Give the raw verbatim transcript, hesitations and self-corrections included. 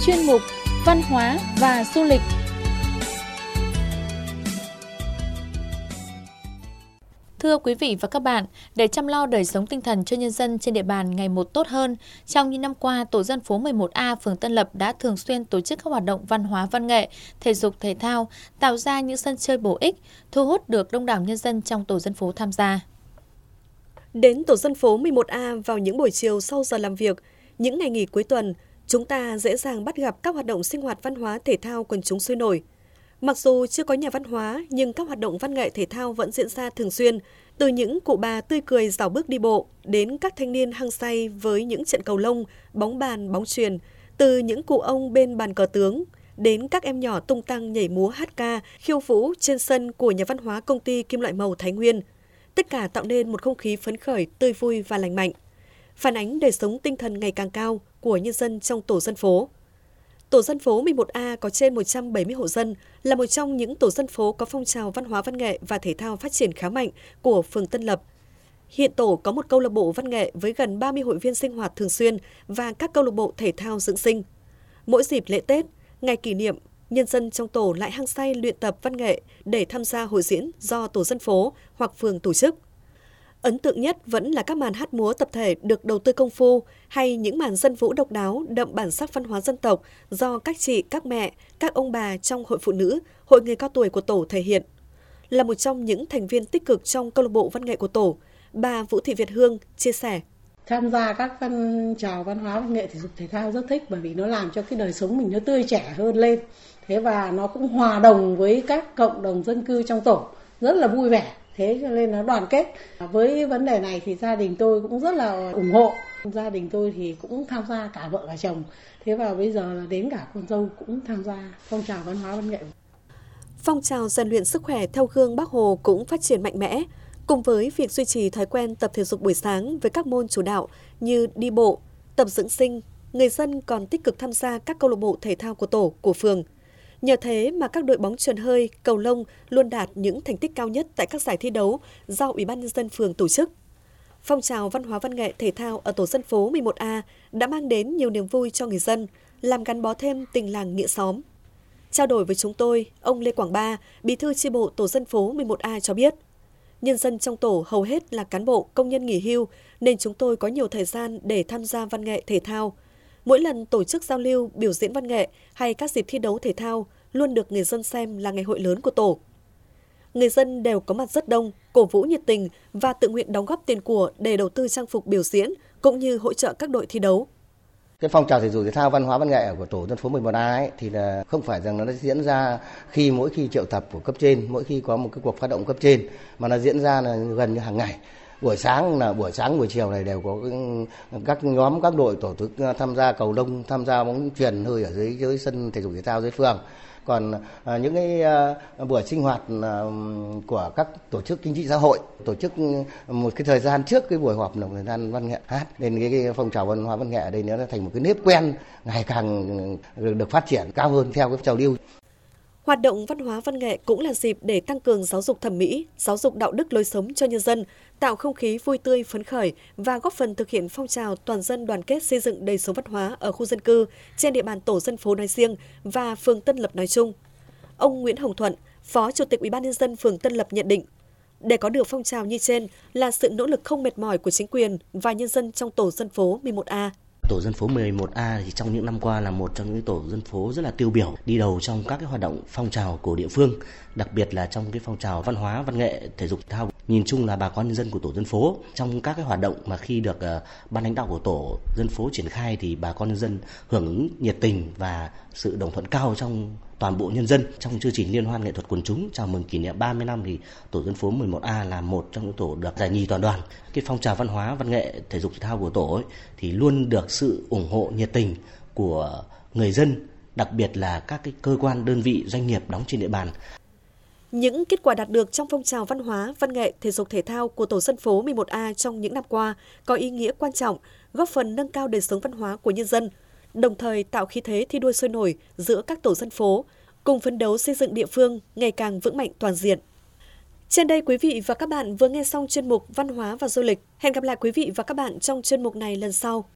chuyên mục Văn hóa và du lịch. Thưa quý vị và các bạn, để chăm lo đời sống tinh thần cho nhân dân trên địa bàn ngày một tốt hơn, trong những năm qua, Tổ dân phố mười một A phường Tân Lập đã thường xuyên tổ chức các hoạt động văn hóa văn nghệ, thể dục thể thao, tạo ra những sân chơi bổ ích, thu hút được đông đảo nhân dân trong tổ dân phố tham gia. Đến tổ dân phố mười một A vào những buổi chiều sau giờ làm việc, những ngày nghỉ cuối tuần, chúng ta dễ dàng bắt gặp các hoạt động sinh hoạt văn hóa thể thao quần chúng sôi nổi. Mặc dù chưa có nhà văn hóa, nhưng các hoạt động văn nghệ thể thao vẫn diễn ra thường xuyên, từ những cụ bà tươi cười rảo bước đi bộ đến các thanh niên hăng say với những trận cầu lông, bóng bàn, bóng chuyền, từ những cụ ông bên bàn cờ tướng đến các em nhỏ tung tăng nhảy múa hát ca, khiêu vũ trên sân của nhà văn hóa công ty Kim Loại Màu Thái Nguyên. Tất cả tạo nên một không khí phấn khởi, tươi vui và lành mạnh, phản ánh đời sống tinh thần ngày càng cao của nhân dân trong tổ dân phố. Tổ dân phố mười một A có trên một trăm bảy mươi hộ dân, là một trong những tổ dân phố có phong trào văn hóa văn nghệ và thể thao phát triển khá mạnh của phường Tân Lập. Hiện tổ có một câu lạc bộ văn nghệ với gần ba mươi hội viên sinh hoạt thường xuyên và các câu lạc bộ thể thao dưỡng sinh. Mỗi dịp lễ Tết, ngày kỷ niệm, nhân dân trong tổ lại hăng say luyện tập văn nghệ để tham gia hội diễn do tổ dân phố hoặc phường tổ chức. Ấn tượng nhất vẫn là các màn hát múa tập thể được đầu tư công phu hay những màn dân vũ độc đáo đậm bản sắc văn hóa dân tộc do các chị, các mẹ, các ông bà trong hội phụ nữ, hội người cao tuổi của tổ thể hiện. Là một trong những thành viên tích cực trong câu lạc bộ văn nghệ của tổ, bà Vũ Thị Việt Hương chia sẻ. Tham gia các phong trào văn hóa văn nghệ thể dục thể thao rất thích, bởi vì nó làm cho cái đời sống mình nó tươi trẻ hơn lên. Thế và nó cũng hòa đồng với các cộng đồng dân cư trong tổ, rất là vui vẻ. Thế cho nên nó đoàn kết. Với vấn đề này thì gia đình tôi cũng rất là ủng hộ. Gia đình tôi thì cũng tham gia cả vợ cả chồng. Thế và bây giờ là đến cả con dâu cũng tham gia phong trào văn hóa văn nghệ. Phong trào rèn luyện sức khỏe theo gương Bác Hồ cũng phát triển mạnh mẽ. Cùng với việc duy trì thói quen tập thể dục buổi sáng với các môn chủ đạo như đi bộ, tập dưỡng sinh, người dân còn tích cực tham gia các câu lạc bộ thể thao của tổ, của phường. Nhờ thế mà các đội bóng chuyền hơi, cầu lông luôn đạt những thành tích cao nhất tại các giải thi đấu do Ủy ban nhân dân phường tổ chức. Phong trào văn hóa văn nghệ thể thao ở tổ dân phố mười một A đã mang đến nhiều niềm vui cho người dân, làm gắn bó thêm tình làng nghĩa xóm. Trao đổi với chúng tôi, ông Lê Quảng Ba, bí thư chi bộ tổ dân phố mười một A cho biết, nhân dân trong tổ hầu hết là cán bộ, công nhân nghỉ hưu nên chúng tôi có nhiều thời gian để tham gia văn nghệ thể thao. Mỗi lần tổ chức giao lưu, biểu diễn văn nghệ hay các dịp thi đấu thể thao luôn được người dân xem là ngày hội lớn của tổ. Người dân đều có mặt rất đông, cổ vũ nhiệt tình và tự nguyện đóng góp tiền của để đầu tư trang phục biểu diễn cũng như hỗ trợ các đội thi đấu. Cái phong trào thể dục thể thao văn hóa văn nghệ của tổ dân phố mười một A ấy, thì là không phải rằng nó diễn ra khi mỗi khi triệu tập của cấp trên, mỗi khi có một cái cuộc phát động cấp trên, mà nó diễn ra là gần như hàng ngày. Buổi sáng là buổi sáng buổi chiều này đều có các nhóm các đội tổ chức tham gia cầu lông, tham gia bóng chuyền hơi ở dưới dưới sân thể dục thể thao dưới phường. Còn à, những cái à, buổi sinh hoạt à, của các tổ chức chính trị xã hội tổ chức một cái thời gian trước cái buổi họp là thời gian văn nghệ hát, nên cái, cái phong trào văn hóa văn nghệ ở đây nó thành một cái nếp quen ngày càng được phát triển cao hơn theo cái trào lưu. Hoạt động văn hóa văn nghệ cũng là dịp để tăng cường giáo dục thẩm mỹ, giáo dục đạo đức lối sống cho nhân dân, tạo không khí vui tươi phấn khởi và góp phần thực hiện phong trào toàn dân đoàn kết xây dựng đời sống văn hóa ở khu dân cư trên địa bàn tổ dân phố nói riêng và phường Tân Lập nói chung. Ông Nguyễn Hồng Thuận, Phó Chủ tịch Ủy ban nhân dân phường Tân Lập nhận định, để có được phong trào như trên là sự nỗ lực không mệt mỏi của chính quyền và nhân dân trong tổ dân phố mười một A. Tổ dân phố mười một A thì trong những năm qua là một trong những tổ dân phố rất là tiêu biểu, đi đầu trong các cái hoạt động phong trào của địa phương, đặc biệt là trong cái phong trào văn hóa, văn nghệ, thể dục thể thao. Nhìn chung là bà con nhân dân của tổ dân phố trong các cái hoạt động mà khi được uh, ban lãnh đạo của tổ dân phố triển khai thì bà con nhân dân hưởng ứng nhiệt tình và sự đồng thuận cao trong toàn bộ nhân dân. Trong chương trình liên hoan nghệ thuật quần chúng chào mừng kỷ niệm ba mươi năm thì tổ dân phố mười một A là một trong những tổ được giải nhì toàn đoàn. Cái phong trào văn hóa, văn nghệ, thể dục thể thao của tổ ấy, thì luôn được sự ủng hộ nhiệt tình của người dân, đặc biệt là các cái cơ quan, đơn vị, doanh nghiệp đóng trên địa bàn. Những kết quả đạt được trong phong trào văn hóa, văn nghệ, thể dục thể thao của tổ dân phố mười một A trong những năm qua có ý nghĩa quan trọng, góp phần nâng cao đời sống văn hóa của nhân dân, đồng thời tạo khí thế thi đua sôi nổi giữa các tổ dân phố, cùng phấn đấu xây dựng địa phương ngày càng vững mạnh toàn diện. Trên đây quý vị và các bạn vừa nghe xong chuyên mục Văn hóa và Du lịch. Hẹn gặp lại quý vị và các bạn trong chuyên mục này lần sau.